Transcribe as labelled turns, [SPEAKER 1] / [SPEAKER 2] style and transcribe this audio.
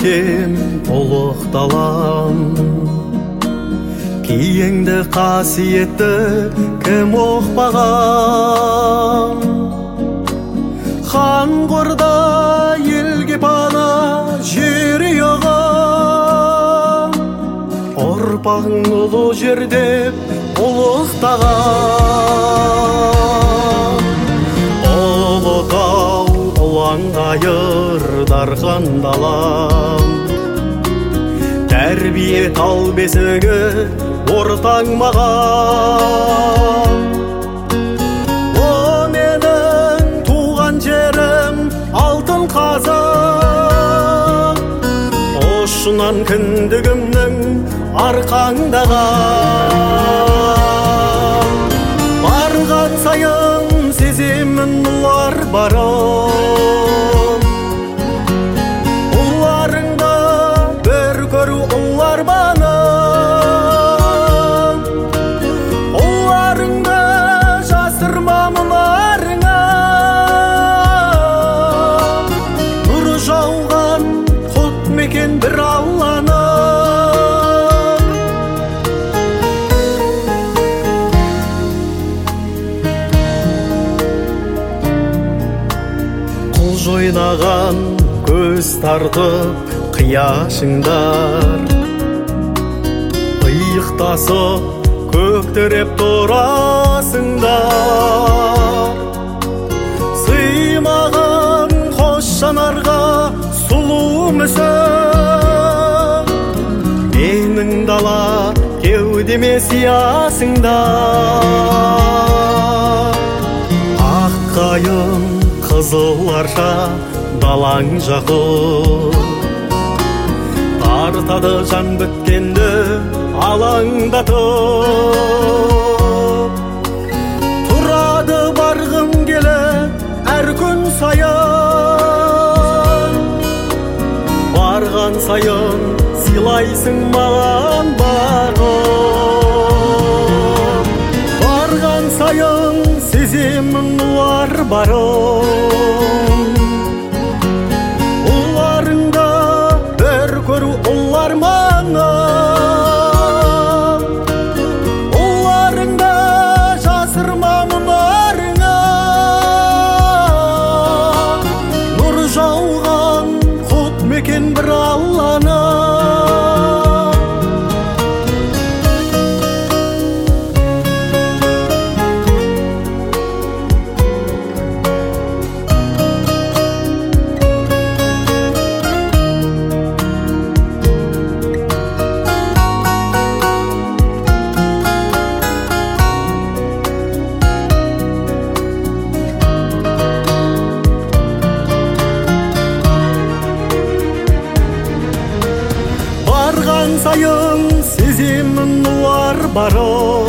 [SPEAKER 1] елім ұлық далам, киеңді қасиетті кім оқпаған. Хан қорда елге пана жер ұйыған, ұрпағың ұлы жердеп ұлықтаған. Ұлытау ұлаңғайыр дархан далам, тәрбие тал бесігі ортаң маған. О менің туған жерім алтын қазақ, ұшынан кіндігімнің арқаңдаған. Барған сайын сеземін ұлар барын, ұларыңда бір көру ұлар банын. Ұларыңда жасырма мұнарыңа, нұры жауған құт мекен бір Алланы. Ойнаған көз тартып қияшыңдар, иықтасып көктіреп тұрасыңдар. Сыймаған қос жанарға сұлу мүсін, менің дала кеудеме сиясыңдар. Ақ қайын қызыл арша далаң жақын, тартады жан біткенді алаңдатып. Тұрады барғым келіп әр күн сайын, барған сайын сыйлайсың маған бағым. Барған сайын сеземін ұлар барын, ұларыңда бір көру ұлар маңын. Ұларыңда жасырма мұнарыңа, нұр жауған құт мекен бір Алланы. Барған сайын сеземін ұлар барын,